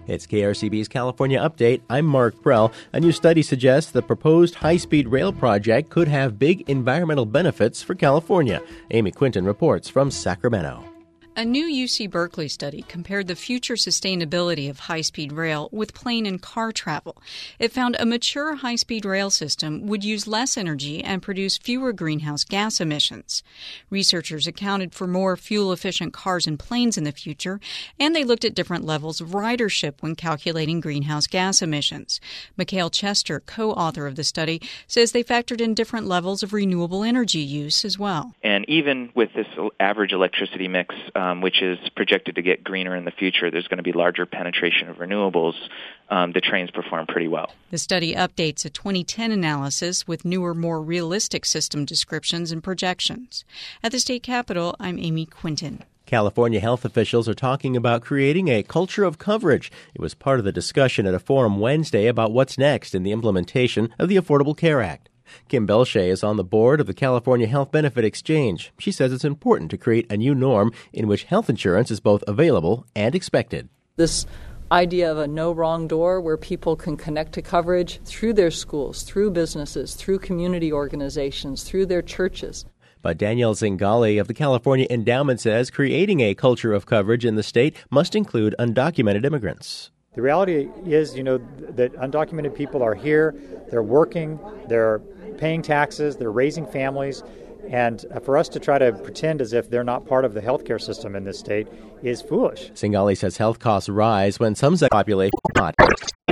It's KRCB's California Update. I'm Mark Prell. A new study suggests the proposed high-speed rail project could have big environmental benefits for California. Amy Quinton reports from Sacramento. A new UC Berkeley study compared the future sustainability of high-speed rail with plane and car travel. It found a mature high-speed rail system would use less energy and produce fewer greenhouse gas emissions. Researchers accounted for more fuel-efficient cars and planes in the future, and they looked at different levels of ridership when calculating greenhouse gas emissions. Mikhail Chester, co-author of the study, says they factored in different levels of renewable energy use as well. And even with this average electricity mix, which is projected to get greener in the future, there's going to be larger penetration of renewables. The trains perform pretty well. The study updates a 2010 analysis with newer, more realistic system descriptions and projections. At the state capitol, I'm Amy Quinton. California health officials are talking about creating a culture of coverage. It was part of the discussion at a forum Wednesday about what's next in the implementation of the Affordable Care Act. Kim Belshea is on the board of the California Health Benefit Exchange. She says it's important to create a new norm in which health insurance is both available and expected. This idea of a no wrong door where people can connect to coverage through their schools, through businesses, through community organizations, through their churches. But Danielle Zingali of the California Endowment says creating a culture of coverage in the state must include undocumented immigrants. The reality is, that undocumented people are here, they're working, they're paying taxes, they're raising families, and for us to try to pretend as if they're not part of the healthcare system in this state is foolish. Zingali says health costs rise when some population are not.